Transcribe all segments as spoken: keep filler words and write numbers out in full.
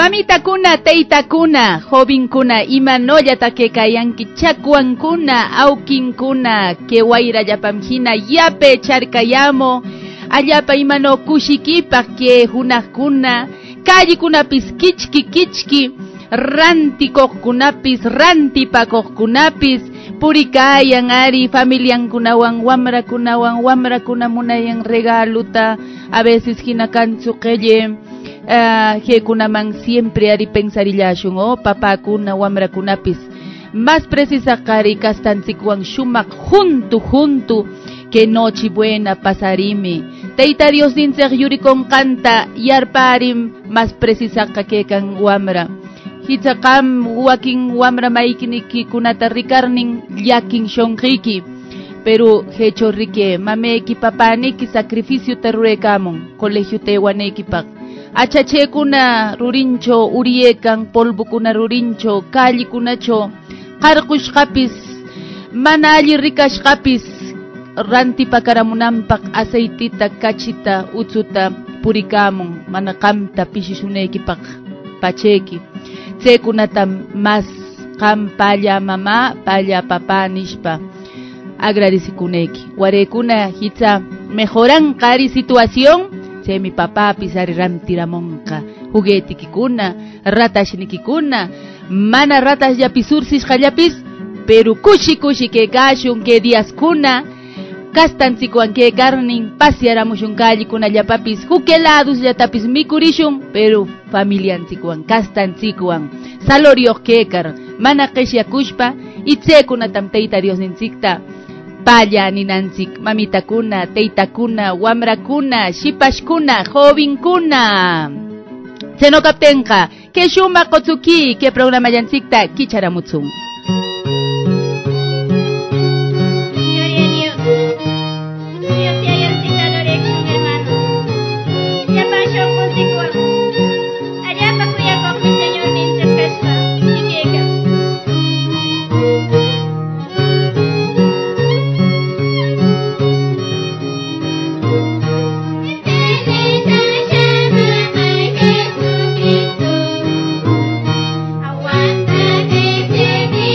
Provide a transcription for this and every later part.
Mamita kuna, teita kuna, joven kuna, imanoyata que kayanki chakuan kuna, aukin kuna, que waira yapamjina, yape charkayamo, allapa imano kushikipa que hunakuna, kalli kunapis kichki kichki, ranti kunapis, ranti kunapis, purikayan ari familian kunawan, wamra kunawan, wamra kunamunayan regaluta, a veces hinakansu keye, Uh, que kunaman siempre ari pensarillashun o papá kuna wamra kunapis más precisa kari kastantzikuan shumak junto junto que noche buena pasarimi teita Dios dinser yuri con canta yarparim más precisa que kan wamra hitzakam wakin wamra maikiniki kunata rikarnin yakin shonjiki pero hecho rique mameki papaniki sacrificio terruekamon colegio tewaneki pak achache kuna rurincho uriekan polvo kuna rurincho kalli kunacho qarqushqapis mana alli rikashqapis ranti pakaramunanpaq aceitita kachita utsuta purikamun mana qamta pishishunekipaq pacheki tsekunata mas qam palla mama palla papa nishpa agradecikuneki warekuna hitza mejoran qari situación che mi papá pisari ramtiramonka juguetikikuna ratashnikikuna mana ratas yapisursis qallapis pero kushi kushi que kashun que días kuna kastantzikuan que karnin pasearamushun kalli kuna llapapis hukelados llapapis mikurishun pero familiantzikuan kastantzikuan salorioq kekar mana qishyakushpa itzeekunatam tayta Dios ninchikta palla ninanchik mamitakuna, teitakuna, wamrakuna, shipashkuna, jovinkuna. Seno kaptenka, que shuma kotsuki, que programa yanchikta kicharamutsun. Aguanta que te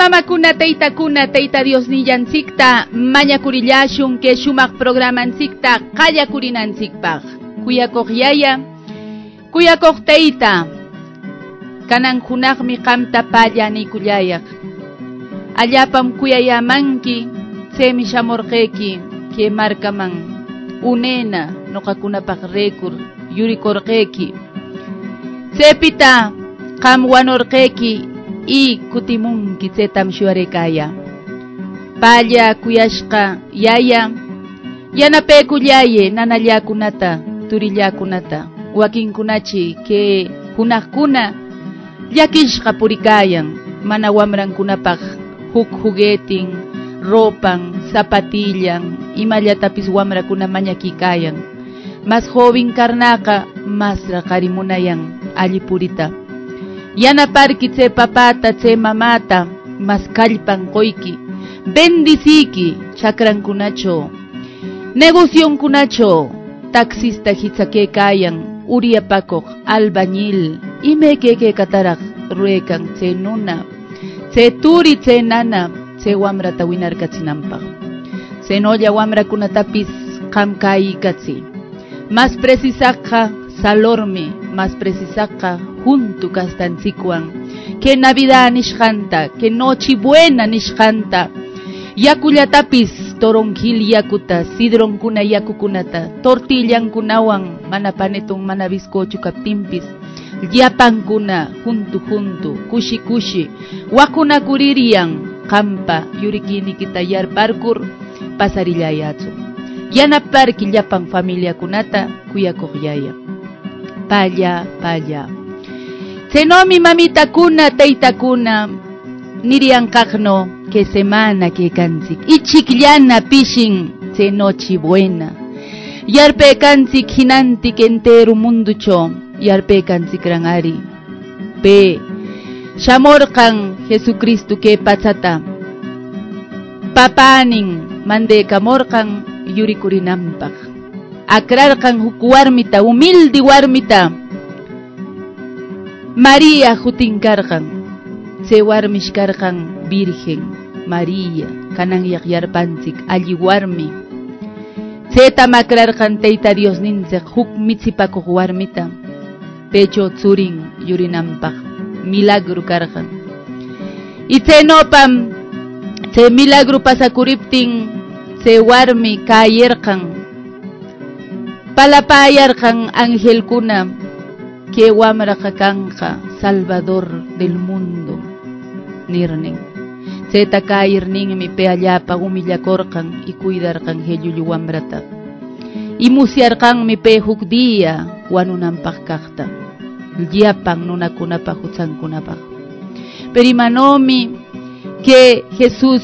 mamakuna taytakuna tayta Dios nillanchikta mañakurillashun que shumaq programanchikta qallakurinanchikpaq. Kuyakoq yaya, kuyakoq tayta, kanan hunaqmi qamta pallanikullayak. Allapam kuyayamanki, chaymi shamurqayki que markaman unena nuqakunapaq rekur yurikurqayki. Chaypita qam wanurqayki y kutimunki chaytam shuyarirkaya. Palla kuyashqa yaya, yanapaykullaye nanallakunata, turillakunata, wakinkunachi que hunaqkuna llakishqa purikayan, mana wamrankunapaq huk juguetin, ropan, zapatillan, imallatapis wamrakuna mañakikayan. Mas joven karnaqa, mas raqarimunayan allipurita. Yanaparki tse papata, tse mamata, mas kallpan qoyki, bendisiki chakrankunacho, negocionkunacho, taxista hitsakekayan, uriapakoq, albañil, imekeke kataraq ruekan tse nuna, tse turi tse nana, tse wamrata winarkachinanpaq. Tse nolla wamrakunatapis qamkaykatsi. Mas precisaqqa salormi, mas precisaqqa junto kastanchikwan, que Navidad nishqanta, que Nochebuena nishqanta, yakullatapis toronjil yakuta, sidronkuna yakukunata, tortillankunawan, mana panetun, mana bizcocho kaptimpis, llapankuna junto junto, kushi kushi, wakuna kuririyan, qampa yurikinikita yarparkur, pasarillayatsu. Yanaparki llapan familia kunata, kuyakoq yaya. Palla, palla. Senomi mamita kuna, tayta kuna, niriankaqno, que semana que kanchik. Ichikllana pishin, se Nochebuena. Yarpe kanchik hinantik entero munducho, yarpe kanchik rangari. Pe, shamorqan Jesucristo que pachata. Papanin, mande kamorqan, yurikurinampak. Akrarqan huk warmita, humilde warmita. María jutinkarqan. Se warmish karqan Virgen María, kanan yaqyarpanchik alli warmi. Chayta makrarqan tayta Dios ninchik huk michipakuq warmita. Pecho tsurin yurinanpaq. Milagro karqan. Y chaynopam chay milagro pasakuriptin se warmi kayerqan, palapayarqan angelkuna, que wamraqa kanqa salvador del mundo nirnin. Chayta kayirninmi pe allapa humillakorqan y cuidarqan he llullu wamrata. Y musyarqanmi pe huk día wanunanpaq kaqta, llapan nunakunapaq huchankunapaq. Pero imanomi que Jesús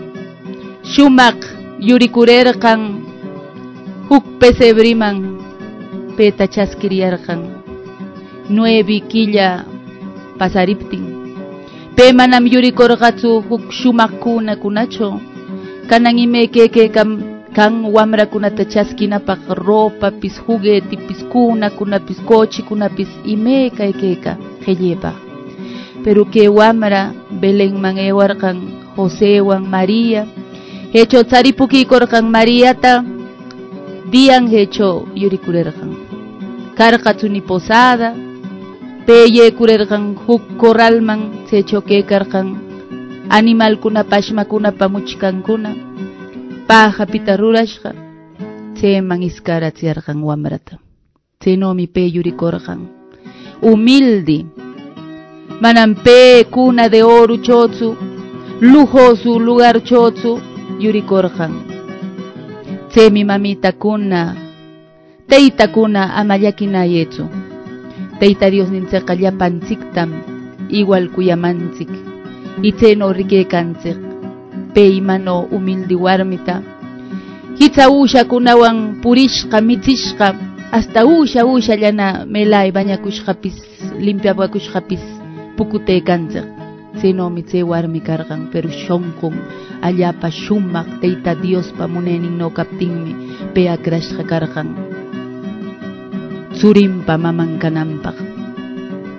shumaq yurikurerqan huk pesebriman peta chaskiriyarqan nueve killa pasariptin. Pe manam yurikorqatsu huk shumaq kuna kunacho, kanan imekeke kan, kan wamrakunata chaskinapaq ropapis, juguetipis, kunakunapis, cochikunapis imekaykeka qellepaq. Pero que wamra Belenman ewarqan Josewan María, hecho tsaripukikorqan Mariata, dian hecho yurikurerqan. Karqatsuni posada, peye kurerqan huk corralman, se choquekarqan animal kuna pashmakuna pamuchkankuna, paja pita rurashqa, cheman iskarachiarqan wamrata. Chenomi pe yurikorqan. Humilde, manam pe cuna de oro chotsu, lujoso lugar chotsu, yurikorqan. Chemi mamita kuna, tayta kuna amallakinayetsu. Tayta Dios ninchikqa llapanchiktam igual kuyamanchik. Y chayno rikaykanchik pe imano humilde warmita. Hitza ushakunawan purishqa, michishqa, hasta usha usha llana melay bañakushqapis, limpiapakushqapis pukutaykanchik. Chaynomi chay warmi karqan, pero shonqun allapa shumaq tayta Diospa munayninn no kaptinmi pe akrashqa karqan. Tsurimpa maman kananpaq.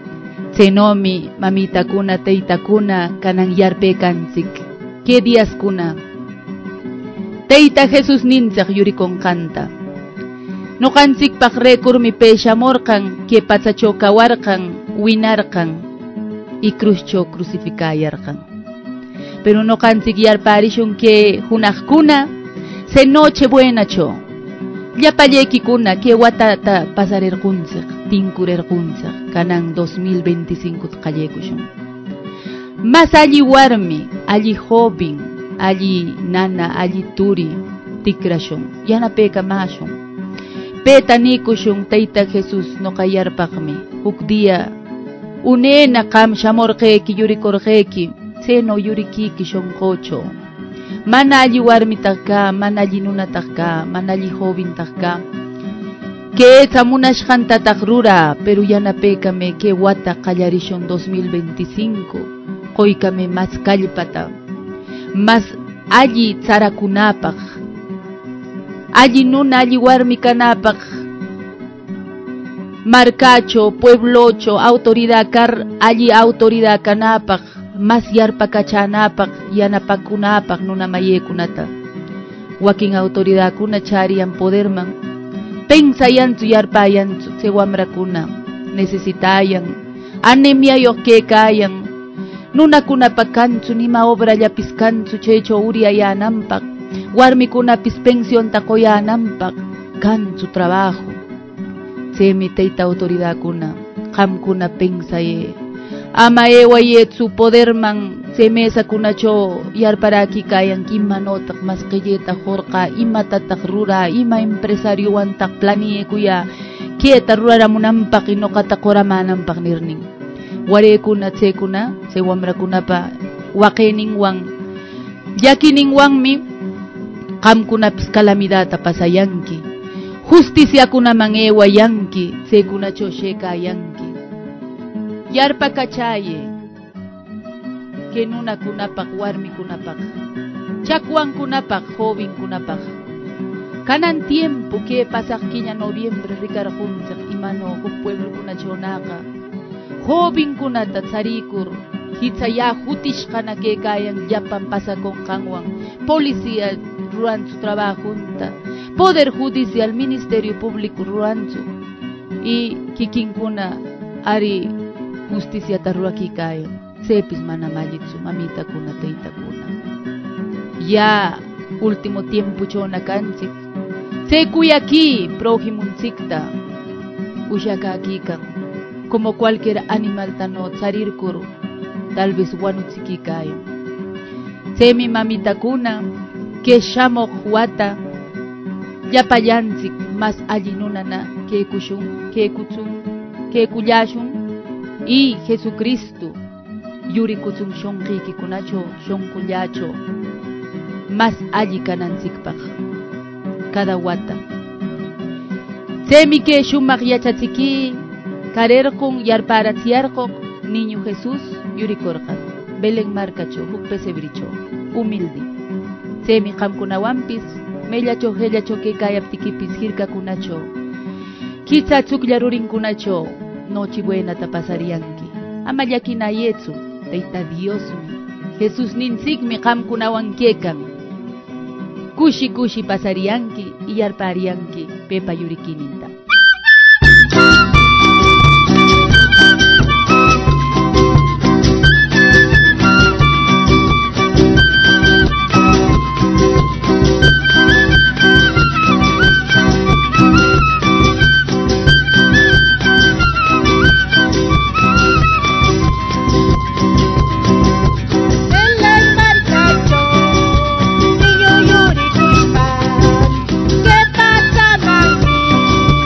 Tsenomi mamitakuna taytakuna kanan yarpaykanchik que días kuna Tayta Jesús ninchaq yurikunqanta Noqanchikpaq rekurmi peshamorqan que pachacho kawarqan winarqan y cruzcho crucificayarqan pero noqanchik yarparishun que hunaqkuna se noche buenacho llapallaykikuna que watata pasarirqunchik tinkurirqunchik kanan dos mil veinticinco qallaykushun mas alli warmi alli joven alli nana alli turi tikrashun yanapayka mashun peta nikushun Tayta Jesús noqa yarpaqmi huk día unena qam shamorqayki yurikurqayki seno yurikiki shunqucho mana alli warmitaq ka mana alli nunataq ka mana alli jovintaq ka que esa munashqantataq rura pero yanapaykame que wata qallarishun dos mil veinticinco qoykame mas kallpata mas alli tsarakunapaq alli nuna alli warmi kanapaq marcacho pueblocho autoridad kar alli autoridad kanapaq mas yarpakachanapaq yanapakunapaq nuna mayaykunata wakin autoridad kuna chariyan poderman pensayanchu yarpayanchu se wamrakuna necesitayan anemiayoq kaykayan nunakunapaq kanchu nima obrallapis kanchu chaycho uriyayananpaq warmikunapis pensionta qoyananpaq kanchu trabajo chaymi tayta autoridad kuna qamkuna pensaye ama ewayetsu poderman se mesa kunacho yarparaki kayan imanotaq mas qilleta jorqa imatataq rura ima empresario wantaq planiyekuya keta ruraramunanpaq y noqata qoramananpaq nirnin wareykuna chaykuna chay wamrakunapa waqayninwan llakininwanmi qamkunapis calamidata pasayanki justiciakunaman ewayanki chaykunacho shaykayanki yarpakachaye que nunakunapaq warmikunapaq chakwankunapaq jovenkunapaq kanan tiempo que pasaq quilla noviembre rikarqunchik imano huk pueblokunachonaqa jovenkunata charikur hitsaya jutishqana kaykayan llapan pasakunqanwan policía ruranchu trabajunta poder judicial ministerio público ruranchu y kikinkuna ari justiciata rurakikayan sepis mana mallitsu mamitakuna taytakuna ya último tiempo chona kanchik se kuyaki prójimunchikta ushakakikan como cualquier animal tano charirkur tal vez wanuchikikayan semi mamitakuna que shamoq wata llapayanchik mas alli nunana que kushun que kuchun que kuyashun y Jesucristo yurikuchun shunqikikunacho shunqullacho mas alli kananchikpaq cada wata chaymi que shumaq yachachiki karerqun yarparachiyarquq niño Jesús yurikurqa Belén marcacho huk pesebricho humilde chaymi qamkunawanpis mellacho hellacho que kayaptikipis hirkakunacho quizá chuklla rurinkunacho noche buenata pasariyanki ama llakinayetsu Tayta Diosmi Jesús ninchikmi qamkunawan kaykan kushi kushi pasariyanki y yarpariyanki pepa yurikininta ¿Qué pasa, mami?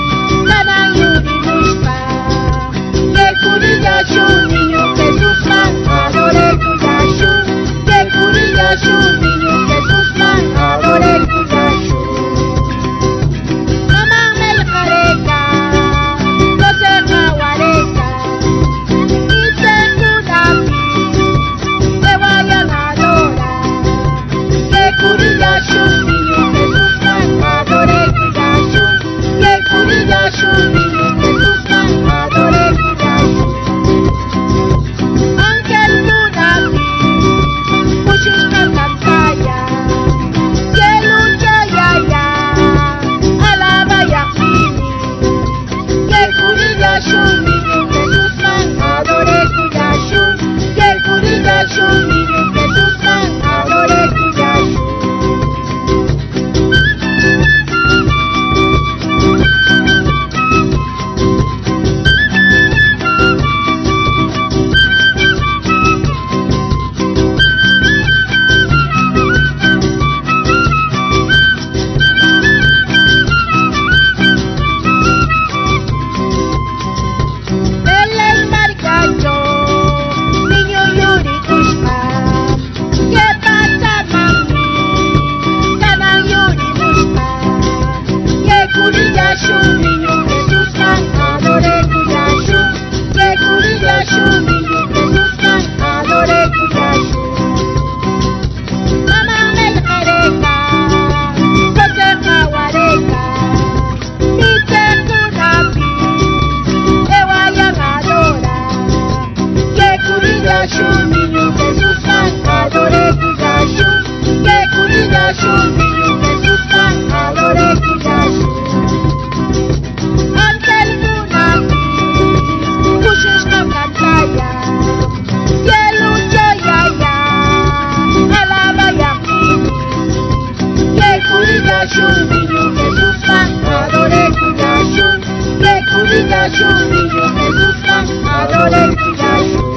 kuyashun niño Jesusqa adore kuyashun kuyashun niño Jesusqa adore kuyashun.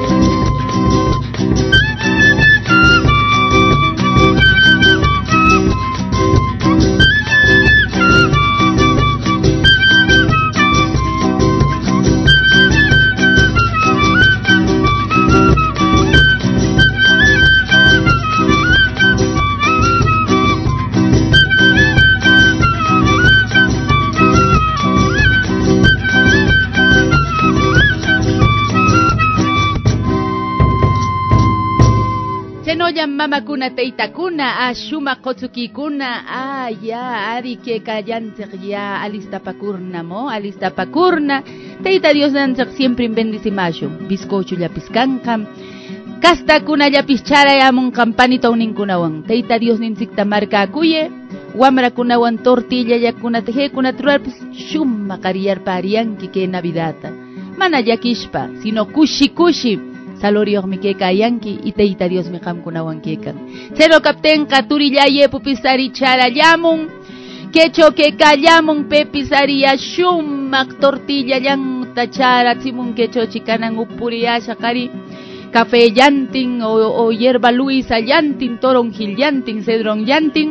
Chenoyan mamakuna teitakuna a shuma kotsukikuna a ya ari que callantek ya alistapakurna mo alistapakurna teita Dios nanchak siempre en bendicimayo bizcocho ya piscancam casta kuna ya pischara ya mon campanito ninkunawan teita Dios ninsikta marca kuye wamra kunawan tortilla ya kuna teje kuna truar shuma kariyar parianki que navidata mana yakishpa sino kushi kushi Saloriog mi keka yanki y teita Dios mi ham kunawan kekan. Cero kapten katurillaye pupisari charallamun. Kecho keka llamun pepisari shumak tortilla yang tachara timun kecho chikanan upuriya shakari. Café yantin o, o hierba luisa yantin toronjil yantin cedron yantin.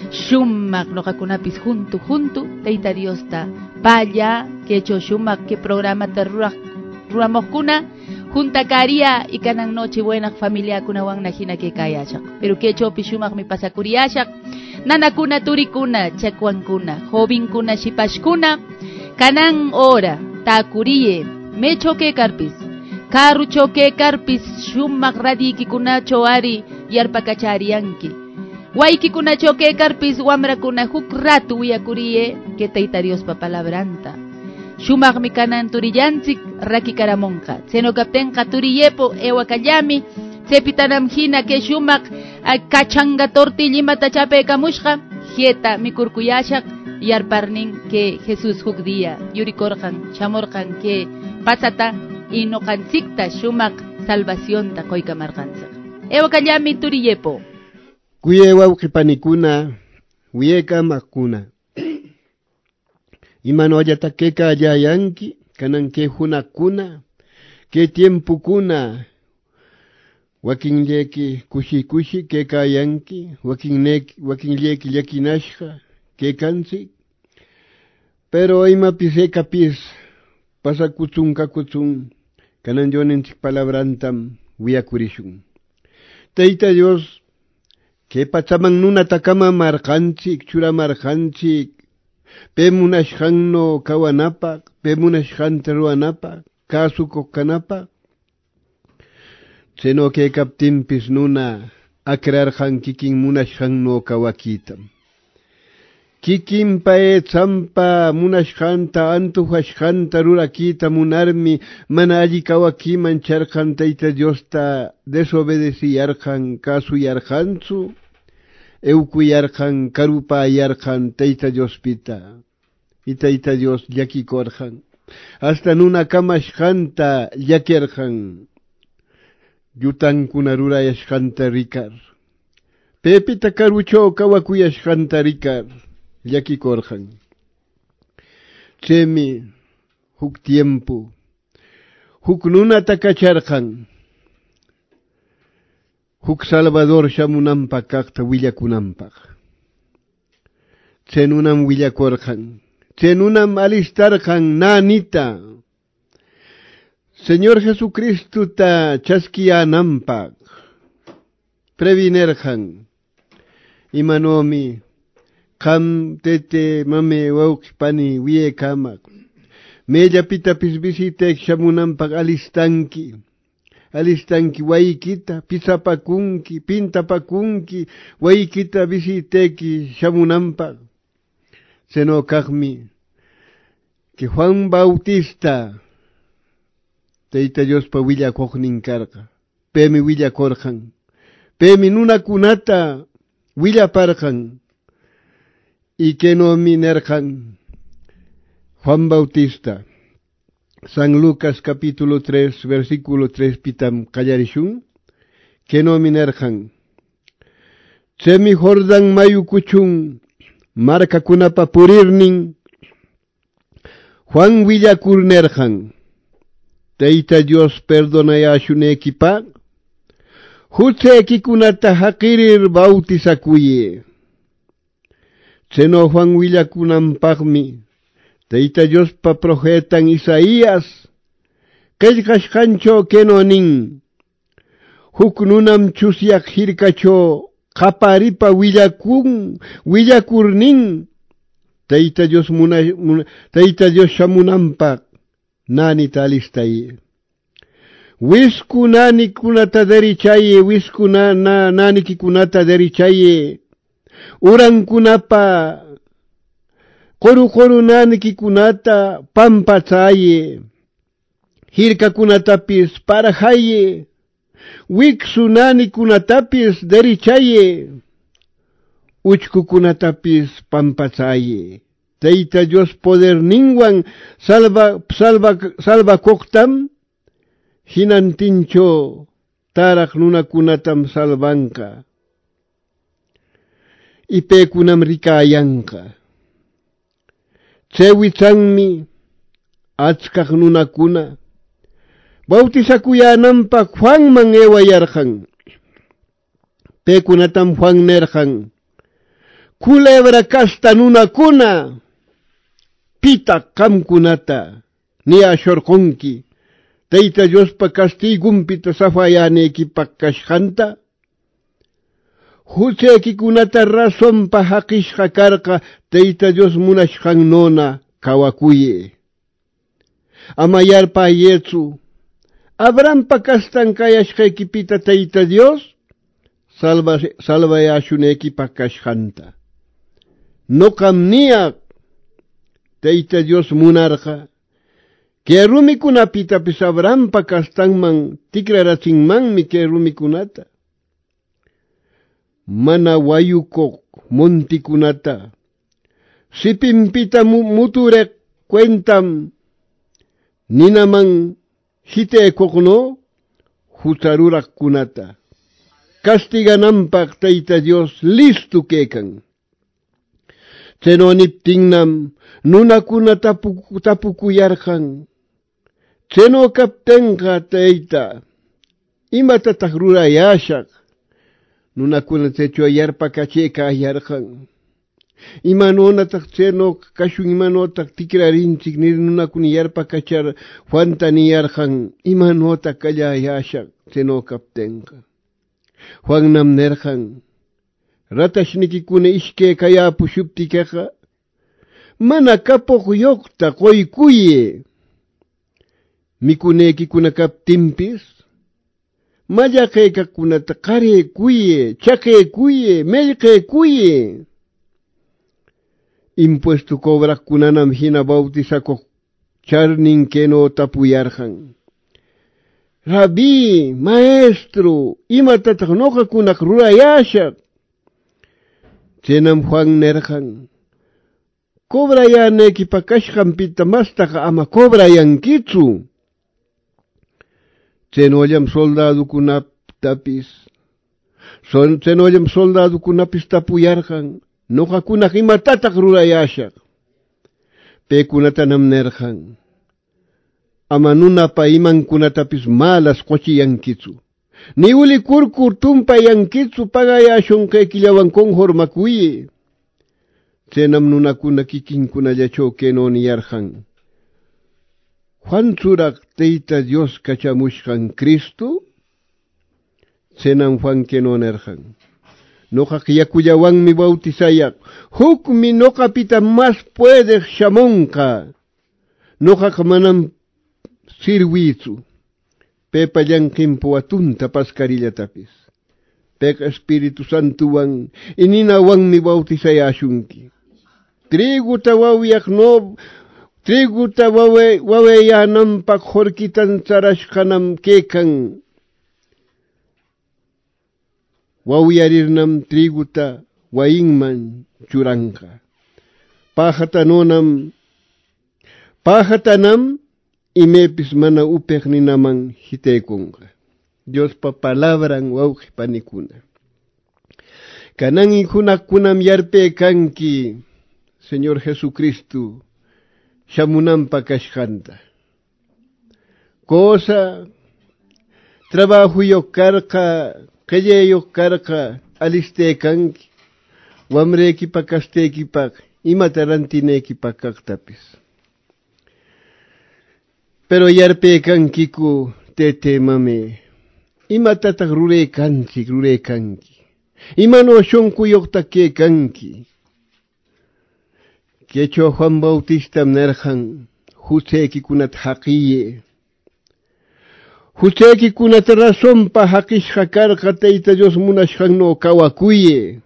Shumak no kakunapis junto junto teita Dios ta paya kecho shumak ke programa terruak ruamokuna. Junta karia y kanan noche buena familia kunawang najina que kayasak. Pero que chopi shumak mi pasakuriyasak. Nanakuna turikuna chakwankuna. Jovinkuna shipashkuna. Kanan ora takuriye. Me choque karpis. Karu choque karpis shumak radiki kunacho ari yarpakacharianki. Waiki kunacho que karpis wamra kuna huk ratu uyakuriye que teita Dios pa palabranta. Shumak mi kanan turillanchik raki karamonka. Seno kaptenka turiyepo ewa kallami. Sepitanam hina ke shumak kachanga tortillima tachape kamushka. Hieta mi kurkuyashak yarparnin que Jesús huk día. Yurikorkan, chamorkan que pasata y no kansikta shumak salvación ta koika markansak. Ewa kallami turiyepo. Kuyewa ukipanikuna, uyeka makuna. Imano ayata que kayayanki, kanan que hunakuna, que tiempo kuna, wakin leki kushi kushi que kayanki, wakin leki wakin leki yakinashka, que kansi, pero ima pise kapis, pasa kutsung kakutsung, kanan yonen palabrantam, wiakurishun. Teita Dios, que pachamang nuna takama markanchik, chura markanchik, Pemunashhan no kawanapak, pemunashhan teruanapak, kasuko kanapak. Seno que kaptimpis nuna, akrarhan kikin munashhan no kawakitam. Kikin pae tsampa munashhanta antuhashhanta rurakita munarmi, manalli kawakiman charhan teita Diosta desobedeciyarhan kasuyarhansu. Eukuyarhan, karupayarhan, teita Dios pita, y teita Dios yakikorhan, hasta nuna kamashhanta yakierhan, yutan kunarura yashhanta rikar, pepita karucho kawakuyashhanta rikar, yakikorhan. Chemi, huk tiempo, huk nuna takacharhan, huk Salvador shamunampak kakta willakunampak. Tsenunam willakorhan. Tsenunam alistarhan nanita. Señor Jesucristo ta chaskianampak. Previnerhan. Imanomi. Kam tete mame waukipani wie kamak. Meja pita pisbisitek shamunampak alistanki. Alistanki waikita, pisapakunki, pintapakunki, waikita visiteki, shamunampa. Seno kagmi, que Juan Bautista, teita Dios pa willa kohnin karka, pemi willa korhan, pemi nuna kunata, willa parhan, y que no minerhan, Juan Bautista. San Lucas capítulo tres, versículo tres pitam kallarishun, que no minerjan. Tsemi Jordan mayu kuchun, markakunapa purirnin Juan Villakurnerjan Tayta Dios perdonayashunaykipa huchaykikunata haqirir bautizakuye. Cheno Juan Villakunanpaqmi Tayta Diospa profetan Isaías qillqashqancho keno nin huk nunam chusyak hirkacho qaparipa willakun willakurnin Tayta Dios muna, muna Tayta Dios shamunanpaq nanita alistaye. Wisku nani kunata derichaye, wisku na, na nani kikunata derichaye. Uran kunapa koru koru nani kikunata pampachaye. Hirka kunatapis parahaye. Wiksu nani kunatapis derichaye. Uchku kunatapis pampachaye. Tayta Dios poder ningwan salva salva salva koktam hinantincho tarak nuna kunatam salvanka ipe kunam rikayanka chewichanmi achkaq nuna kuna bautizakuyanampa Juan man ewayarjan pe kunatam Juan nerjan culebra kasta nuna kuna pita kamkunata ni ashorqonki Tayta Diospa castigunpita safayanaykipak kashqanta huchaykikunata razonpa haqishqa karqa Tayta Dios munashqannona kawakuye. Ama yarpayetsu Abrahampa kastan kayashqaykipita Tayta Dios salva salvayashunaykipak kashqanta. Noqam niyak Tayta Dios munarqa que rumikunapita pis Abrahampa kastanman tikrarachinmanmi que rumikunata. Mana wayukoq montikunata sipimpita muturek cuentam ninaman hitekoqno hutarurak kunata. Castiganampak Tayta Dios listu kekan. Chenoniptinnam nunakuna tapu, tapukuyarjan. Cheno kaptenqa Tayta imatataq rurayashaq. Nunakuna checho yarpakacheka ayarjan. Imanonataq cheno kashun imanotaq tikrarinchik nir nunakuna yarpakachar Juanta niyarjan. Imanotaq kallayashaq cheno kaptenqa. Juannam nerjan. Ratashnikikuna ishke kayapu shuptikeqa mana kapoq yoqta qoykuye. Mikunekikuna kaptimpis mallaqaykakunata qaraykuye, chaqaykuye, mellqaykuye. Impuesto cobraqkunanam hina bautizakoq charnin keno tapuyarjan. Rabí, maestro, imatataq noqakunaq rurayashaq. Chenam Juan nerjan. Cobrayanaykipa kashqanpita mastaqa ama cobrayankitsu. Chenollam soldadukunaptapis. Son, chenollam soldadukunapis tapuyarjan. Noqakunaq imatataq rurayashaq. Pekunatanam nerjan. Ama nunapa imankunatapis malas qochiyankitsu. Ni uli kurkur tumpayankitsu pagayashunqaykillawan conformakuye. Chenam nunakuna kikinkunallachaw keno niyarjan. Juan churaq Tayta Dios kachamushqan Cristo. Chenam Juan keno nerjan. Noqaq yakullawanmi bautizayaq. Hukmi noqapita mas puedeq shamunqa. Noqaq manam sirwitsu. Pepa llanqinpu atunta pascarillatapis. Pek Espíritu Santuwan ininawanmi bautizayashunki. Triguta wawiyaq no, triguta wawe, waweyanampak horkitan charashqanam kekan. Wawiyarirnam triguta wayinman churanqa. Pajatanonam, pajatanam imepis mana upek ninaman hitekunqa. Dios pa palabran wawqi panikuna. Kanangi kunakunam yarpe kanki. Señor Jesucristo shamunampa kashkanta. Cosa trabajo yo karka, calle yo karka, aliste kanki, wamreki pa kasteki pa, imatarantineki pa kaktapis. Pero yarpe kankiku tete mame, imatatak rure kanki, rure kanki. Imano shonku yokta ke kanki. Kecho Juan Bautista mnerjan, huseki kunat haqiye. Huseki kunat razón pa hakish hakar kateita Dios munashhan no kawakuye.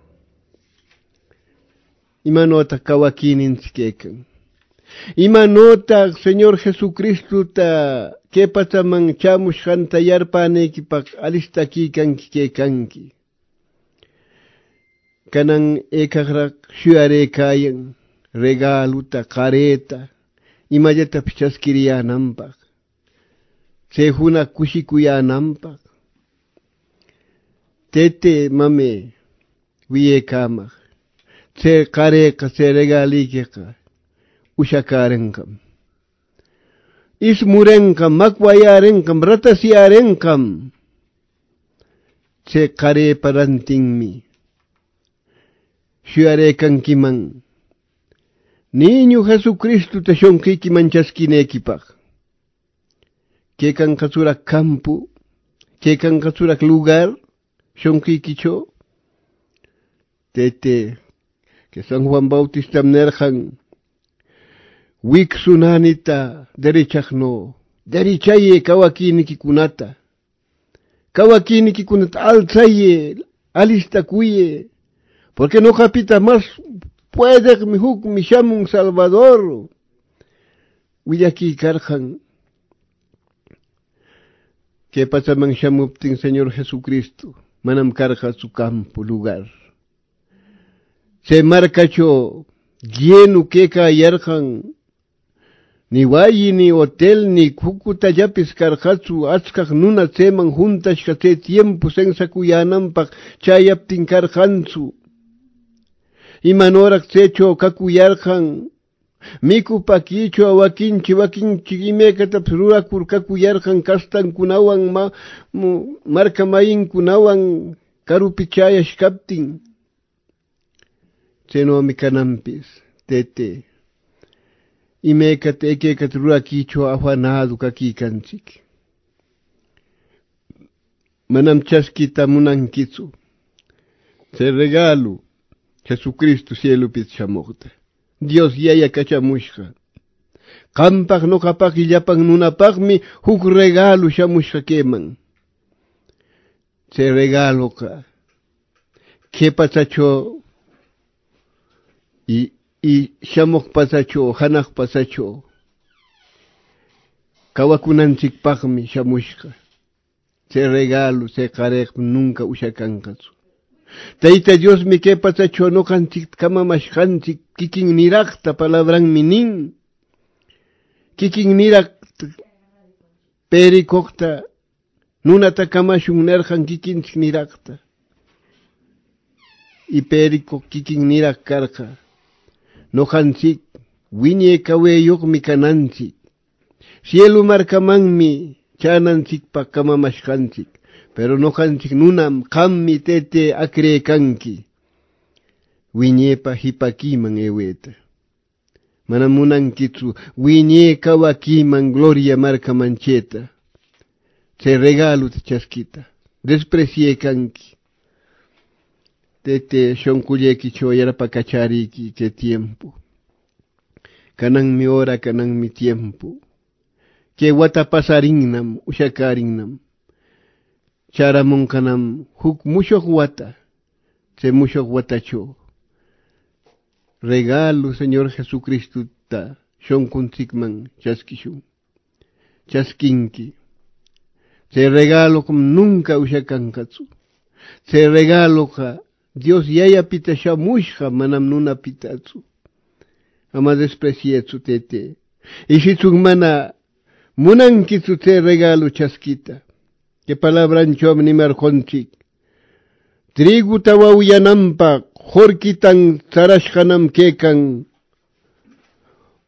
Imanota kawakinin skekan. Imanota Señor Jesucristo ta kepataman chamushhan tayar paneki pak alistaki kanki ke kanki. Kanan ekagrak shuare kayan. Regaluta, careta, imayata pichaskiria nampak. Se juna kushikuya nampak. Tete mame, wiye kamak. Se kareka, se regalikeka, ushakarenkam. Ismurenkam, makwayarenkam, ratasiarenkam. Se kare parantingmi. Shuarekan kimang. Niño Jesucristo te shonkiki manchaskinekipag. Kekan kasurak campo, kekan kasurak lugar, shonkiki cho. Tete, que San Juan Bautista mnerjan, wiksunanita, derechagno, derechaye kawakiniki kunata. Kawakiniki kunata, alzaye, alistakuye, porque no capita más. Puede mi huk mi shamun Salvador. Wiyaki karjan. ¿Qué pasa man shamuptin Señor Jesucristo? Manam karja su campo, lugar. Se marcacho lleno que yarjan. Ni wayi ni hotel ni kukuta yapis karjatsu atskak nuna seman juntas kate tiempo sensa kuyanampak chayaptin karjansu. Imanorak secho kakuyarjan, miku pakicho awakinchi wakinchi imekatap rurakur kakuyarjan kastan kunawan ma, marka mayin kunawan karupichayash kaptin. Seno mikanampis, tete, imekat ekekat rurakicho afanadu kakikanchik. Manam chaskita munankitsu, se regalo. Jesucristo cielo pichamokta. Dios yaya kachamushka. Kampak no kapak illapak nunapakmi huk regalo shamushka keman. Se regalo ka. Que pasacho y y shamok pasacho, hanak pasacho. Kawakunanchik pakmi shamushka. Se regalo, se karek nunca ushakankasu. Teita Dios mi que pasa chono kanchik kama mashkanchik kikin nirakta palabran minin. Kikin nirak perikokta nunata kama shunnerjan kikin nirakta. Y perikok kikin nirak karka. No kanchik winye kawe yok mi kananchik. Cielo markamanmi chananchik pa kama mashkanchik. Pero no kanchik nunam kammi tete akre kanki. Wiñepa hipakiman eweta. Manamunan kitsu wiñe kawakiman gloria marca mancheta. Se regalo te chaskita. Desprecie kanki. Tete shonkuyeki choyara pa kachariki che tiempo. Kanan mi hora, kanan mi tiempo. Que wata pasarinnam, ushakarinnam. Charamon kanam huk mushok wata, se mushok watacho. Regalo, Señor Jesucristo, ta, shon kuntikman, chaskishun, chaskinki. Se regalo como nunca ushakankatsu. Se regalo ka, Dios yaya pita shamushka, manam nuna pitatsu. Ama desprecietsu tete. Ishitsuk mana, munankitsu te regalo chaskita. Que palabran chom ni merkonchik. Trigu tawauyanampak, jorkitan sarashkanam kekan,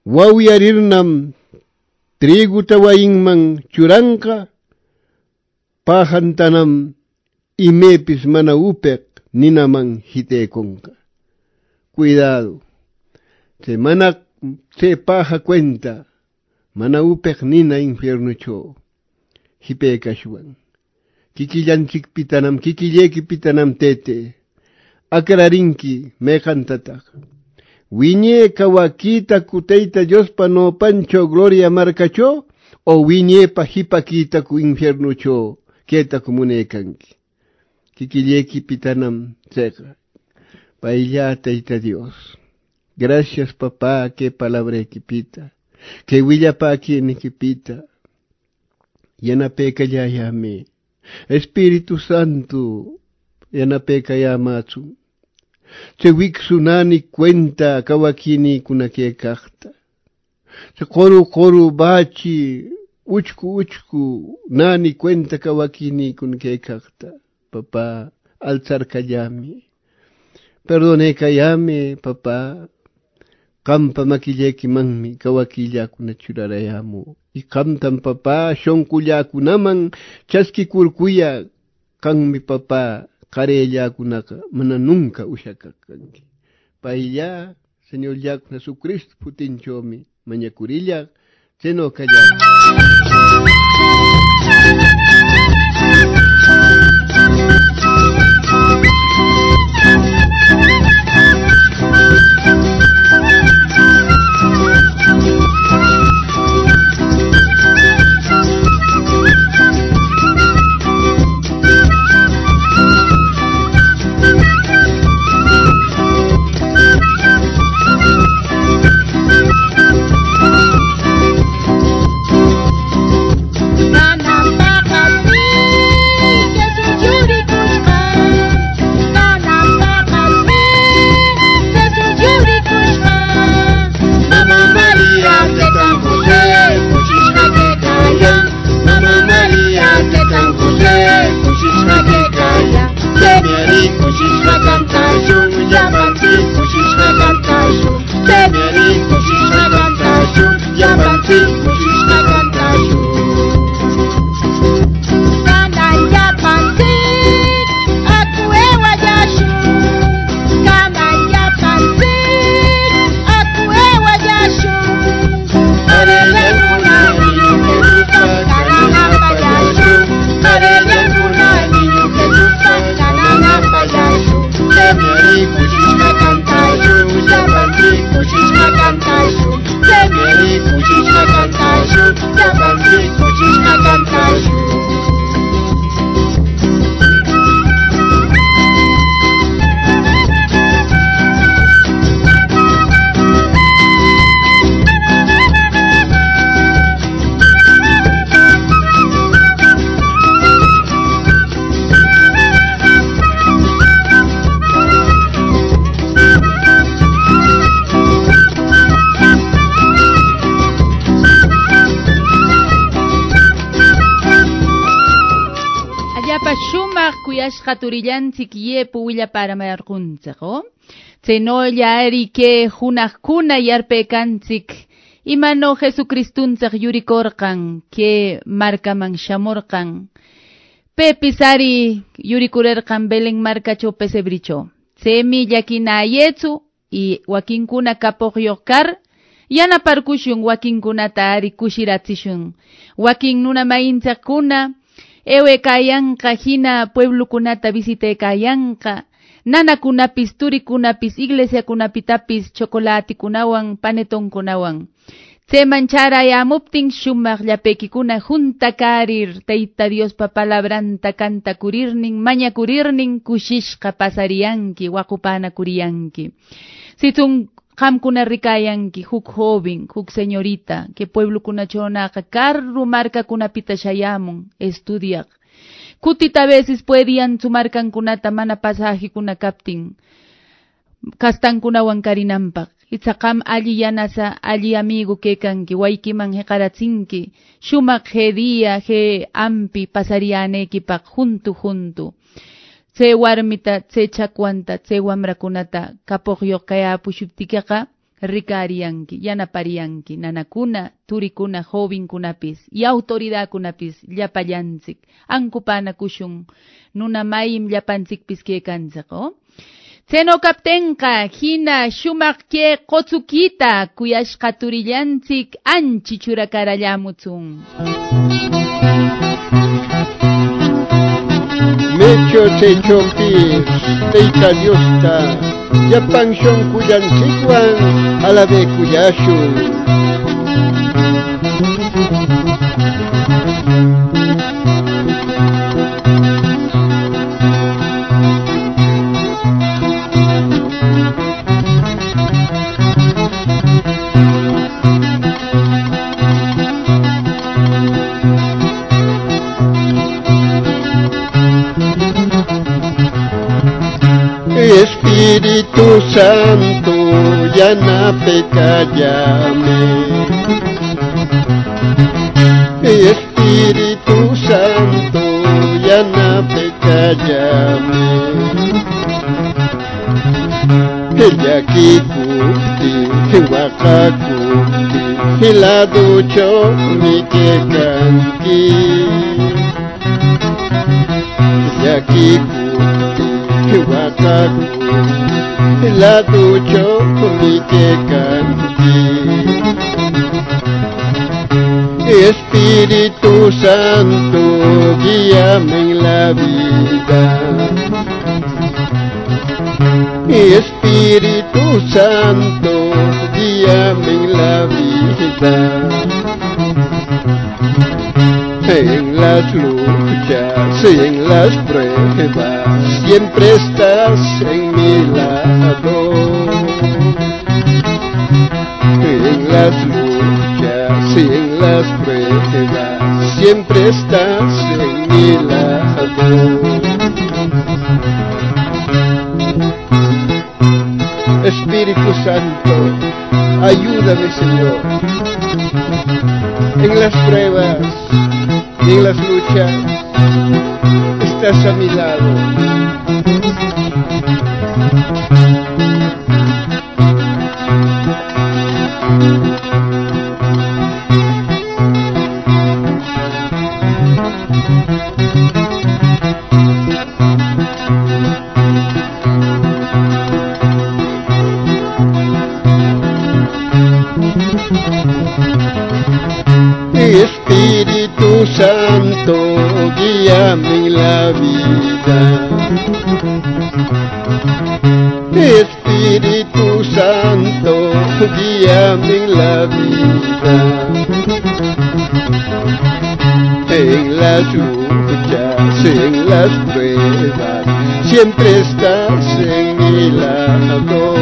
Wawiarirnam trigu tawainman churanka, pajantanam imepis mana upek ninaman hitekonka. Cuidado, se mana se paja cuenta, mana upek nina infiernucho, hipekashwan. Kikillanchik pitanam, kikilleki pitanam tete, akrarinki mekantatak. Wiñe kawakita kuteita Diospa no pancho gloria marcacho, o wiñe pa hipakita ku infiernucho, keta kumunekanki. Kikilleki pitanam seca. Pailla teita Dios. Gracias papá, que palabra equipita, que huilla pa quien equipita. Yana peca ya llame. Espíritu Santo, yana peca ya matsu. Se wiksunani cuenta kawakini kunake kakta. Se koru koru bachi, uchku uchku, nani cuenta kawakini kunake kakta. Papá, alzar kayami. Perdone kayame, papá. Kampa makilleki manmi, kawakilla kuna churarayamu. Y kamtan papá, shonkuya kunaman, chaski kurkuya, kan mi papá, karella kunaka, mana nunca ushakakanki. Pailla, Señor Yaku Jesucristo, putinchomi, mañakurilla, seno kaya. Jaturillanchik yepu willaparamarikunchiko. Tsenolla erike junajkuna yarpekanchik. Imano Jesucristunchik yurikorkan, que markaman shamorkan. Pepisari yurikurerkan Belén markacho pesebricho. Tsemi yakina yetsu y wakinkuna kapogyokar. Yana parkushun wakinkunata ari kushiratsishun. Wakin nuna mainchakuna. Ewe kayanka hina pueblo kunata visite kayanka. Nana kunapis, turi kunapis, iglesia kunapitapis, chocolate kunawan, paneton kunawan. Se manchara ya mupting shumar yapeki kuna junta karir, teita Dios pa palabranta canta kurirning, maña kurirning, kushishka pasarianki, wakupana kurianki. Situng Kam kuna rikayanki, huk joven, huk señorita, que pueblo kuna chonaka, carru marca kuna pita shayamun, estudiak. Kutita veces puedian su marcan kunata mana pasaje kuna captin, kastan kuna wankarinampak. Itzakam alli yanasa, alli amigo kekanki, waikiman he karatzinki, shumak he dia, he ampi, pasarianekipak, juntu juntu. Tse warmita, tse chakwanta, tse wamrakunata, kapogyo kaya pushuptikaka, rikariyanki, yanapariyanki, nanakuna, turikuna, jovenkunapis, y autoridad kunapis, llapallansik, ankupana kushun, nuna mayim llapansikpis kekanzako. Tseno kaptenka, hina shumak ke kotsukita, kuyashka turillantsik, anchi churakarallamutsun. Mecho techopis, teita diosta, yapanshon kuyansikwan, alabe kuyashun. Espíritu Santo, yana pecallame. Espíritu Santo, yana pecallame. Ella kikuti, wakakuti, hilado cho mi kekanki. Ella kikuti, wakakuti, la ducho mi que canti. Espíritu Santo, guíame en la vida. Espíritu Santo, guíame en la vida. En las luchas, en las pruebas, siempre estás en mi lado. En las luchas, en las pruebas, siempre estás en mi lado. Espíritu Santo, ayúdame, Señor, en las pruebas y en las luchas, estás a mi lado. Espíritu Santo, guíame en la vida. Espíritu Santo, guíame en la vida. En las luchas, en las pruebas, siempre estás en mi lado.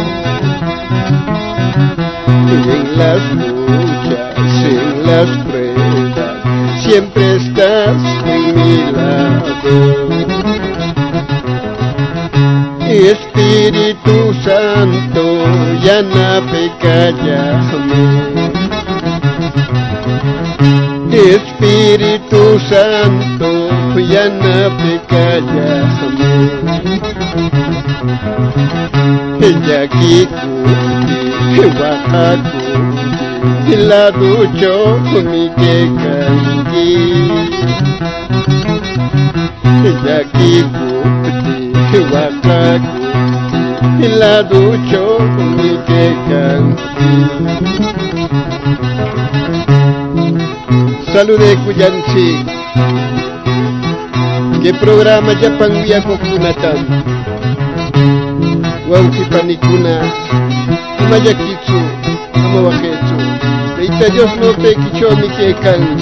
En las luchas, en las pruebas, siempre estás en mi lado. Espíritu Santo, yana pecallame. Espíritu Santo, yana pecallame. Ella kikuti, wakakuti, la ducho mi que canti. Ella kikuti, wakakuti, la ducho mi que canti. Salude Kuyansi, que programa ya panguia kokunatan. Wauki panikuna, imayakitsu, amawaketsu. Teita Dios no te kichomi que can.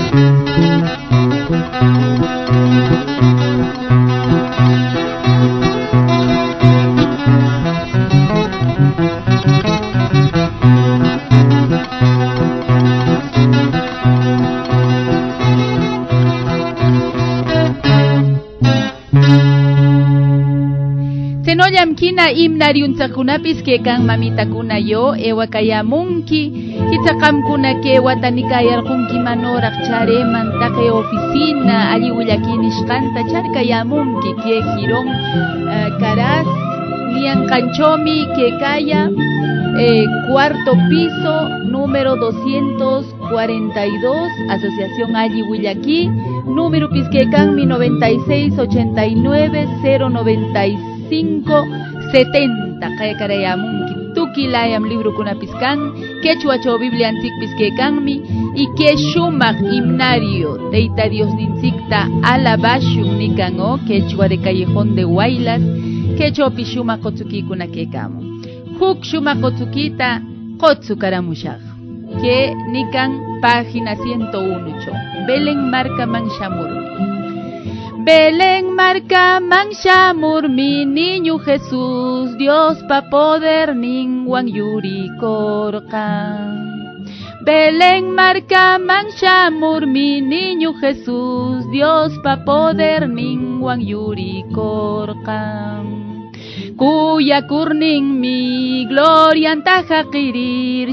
Tenoyam kina imnariuntakunapis que kan mamitakuna yo ewakayamunki kitakam kuna que watanikayarkunki manorak chareman take oficina ali willakiniskanta charkayamunki que girón uh, karas nian kanchomi que kaya eh, cuarto piso, número doscientos cuarenta y dos, Asociación Alli Huillaquí, número Pisquecanmi noventa y seis ochenta y nueve cero noventa y cinco setenta. Kaya karayamunki tukilayam libro kuna piscan, quechuacho Biblia antik Pisquecanmi, y que shumak himnario teita Dios nintzikta alabashun nikango, quechua de Callejón de Huaylas, quechua pishuma kotsuki kuna kekamo. Huk shuma kotsukita kotsu karamushag, que nikan página ciento uno. Belén marca manshamurmi. Belén marca manshamurmi, niño Jesús, Dios pa poder ningwan yuri korkan. Belén marca manshamurmi, niño Jesús, Dios pa poder ningwan yuri korkan. Kuya kurning mi gloria antaja qirir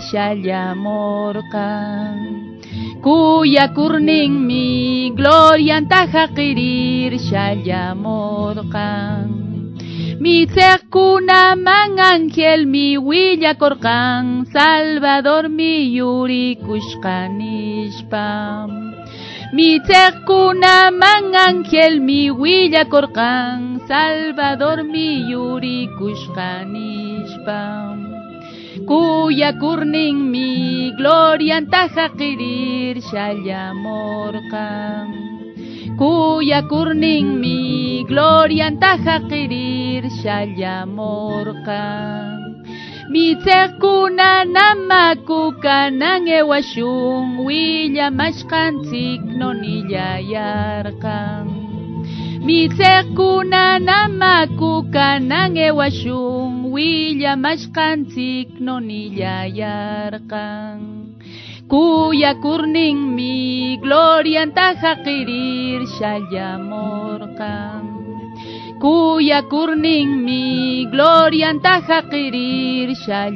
shallamorkan. Kuya kurning mi gloria antaja qirir shallamorkan. Mi sekuna man ángel mi huilla korkan, Salvador mi yuri kushkanishpam. Mi tekuna man ángel mi huilla korkan, Salvador mi yuri kushkanishpam. Kuya kurning mi gloria antaja qirir shallamorkan. Kuya kurning mi gloria antaja qirir shallamorkan. Mi tekuna namakuka nangewashun, Willa mashkantik nonillayarkan. Mi tekuna namakuka nangewashun, Willa mashkantik nonillayarkan. Kuya kurning mi gloria antaja qirir shallamorkan. Kuya kurning mi gloria antaja qirir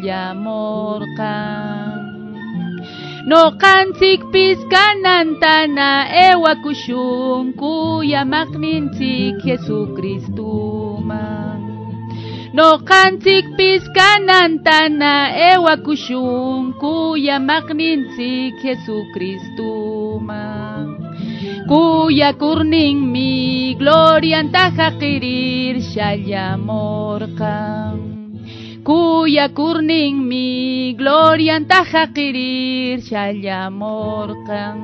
shallamorkan. No kantik piskanantana ewa kushun, Kuya magnintik Jesucristuman. No kantik piskanantana ewa kushun, Kuya magnintik Jesucristuman. Kuya kurning mi gloria antaja qirir shallamorkan. Kuya kurning mi gloria antaja qirir shallamorkan.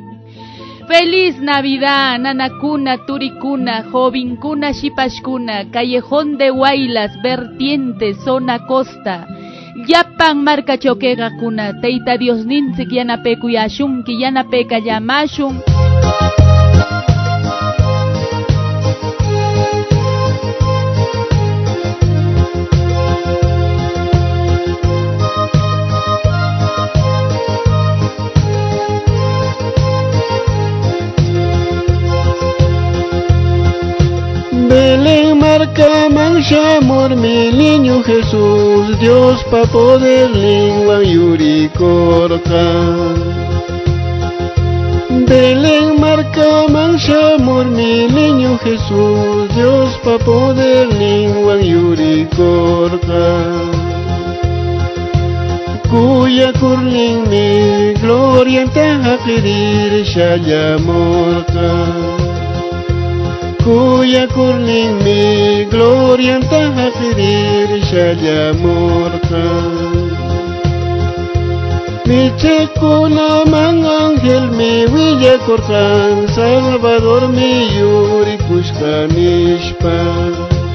Feliz Navidad, nanakuna, turikuna, jovinkuna, shipashkuna, Callejón de Huaylas, vertiente, zona costa. Yapan marca choquega kuna, teita Dios nintzik yanape kuyashun, ki yanape kayamashun. Belén marca manshamur mi niño Jesús, Dios pa poder lingua yuri korkan. Belén marca manshamur mi niño Jesús, Dios pa poder lingua yuri korkan. Kuya kurling mi gloria antaja qirir shallamorkan. Kuya kurning mi gloria antaja qirir shallamorkan. Mi chekuna man ángel mi huilla korkan, Salvador mi yuri kushkanishpa.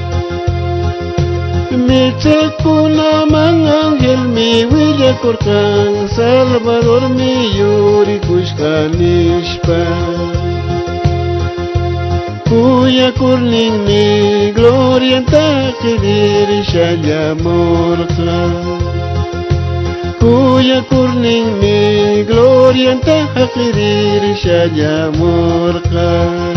Mi chekuna man ángel mi huilla korkan, Salvador mi yuri kushkanishpa. Kuya kurning mi gloria antaja qirir shallamorkan. Kuya kurning mi gloria antaja qirir shallamorkan.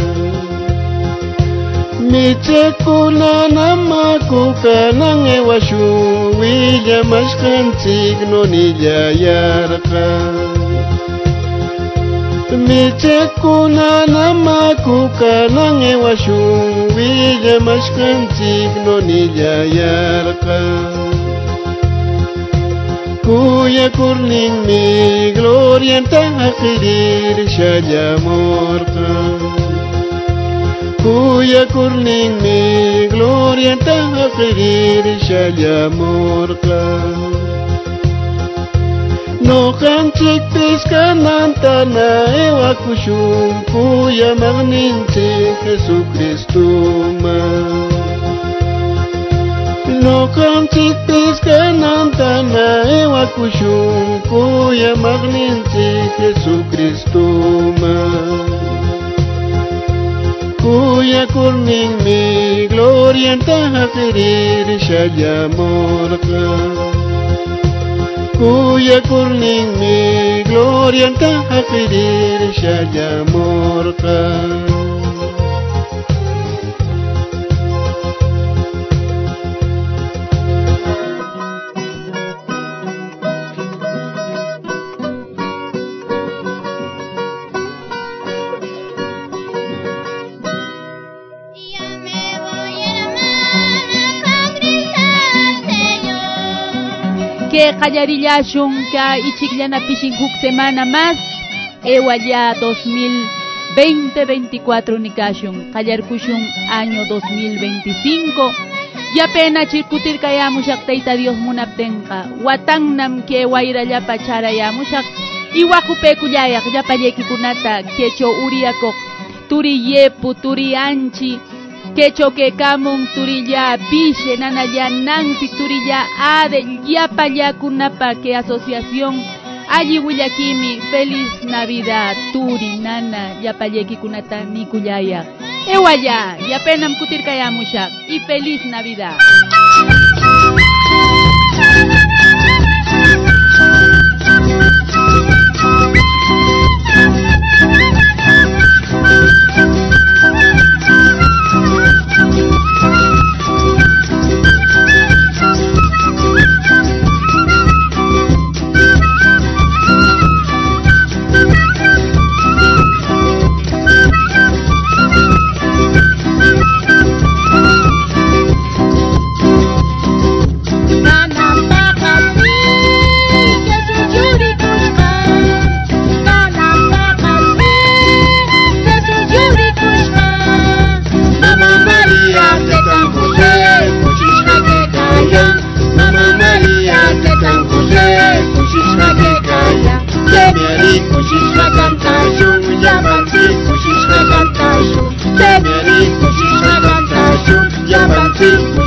Mi chekuna namakuka nangewashun, Willa mashkantik nonillayarkan. Mi chekuna namakuka nangewashun, Willa mashkantik nonillayarkan. Cuya curning mi gloria en taquirir shayamorka. Cuya curning mi gloria en taquirir shayamorka. No canchik piscanantana ewa kushum cuya magninti Jesucristo ma. No canchik piscanantana ewa kushum cuya magninti Jesucristo ma. Cuya kurning mi gloria en tahakirir shayamorka. Cuya kurning mi gloria en tahakirir shayamorka. Que callarilla shunka y chiclana pishinjuk semana más ewa ya dos mil veinte veinticuatro nikashun callar kushun año dos mil veinticinco ya pena chirkutir kaya mushak taita Dios munaptenka watangnam que waira ya pachara ya mushak iwakupe kuyayak ya payeki kunata kecho uriakok turi yepu turi anchi Kecho que kamun turilla piche nana ya nansi turilla ade ya paya kunapa que asociación allí Willakimi feliz Navidad turi nana ya payeki kunata nikuyaya ewaya ya penam kutir kaya mushak y feliz Navidad. Kushishna cantashu, yamansi, kushishna cantashu, Temeri, kushishna cantashu, yamansi,